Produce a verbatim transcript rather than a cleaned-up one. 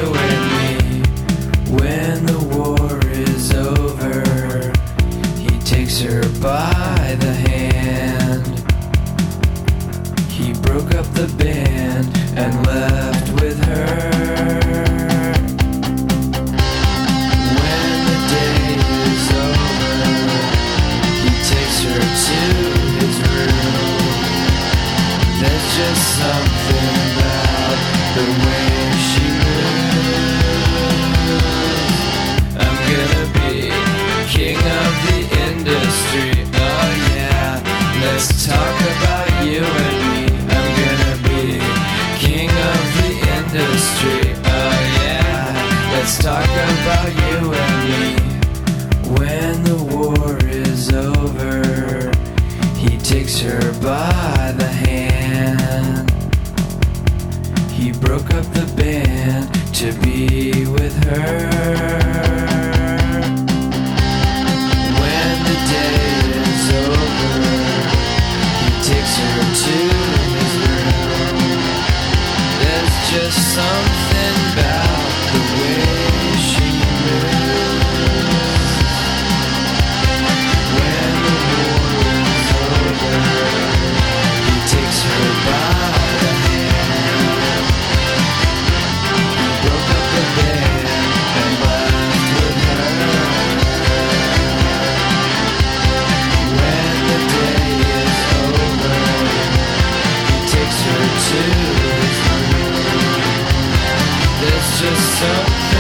you and me. When the war is over, he takes her by the hand. He broke up the band and left with her. When the day is over, he takes her to his room. There's just something about the way she moves. I'm gonna be king of the industry, oh yeah. Let's talk about you and me. I'm gonna be king of the industry, oh yeah. Let's talk about you and me. When the war is over, he takes her by the hand. He broke up the band to be with her. When the day is over, he takes her to his room. There's just something about the way she moves. When the war is over, he takes her by the hand. He broke up the band and left with her. When the day is over, he takes her to his room. There's just something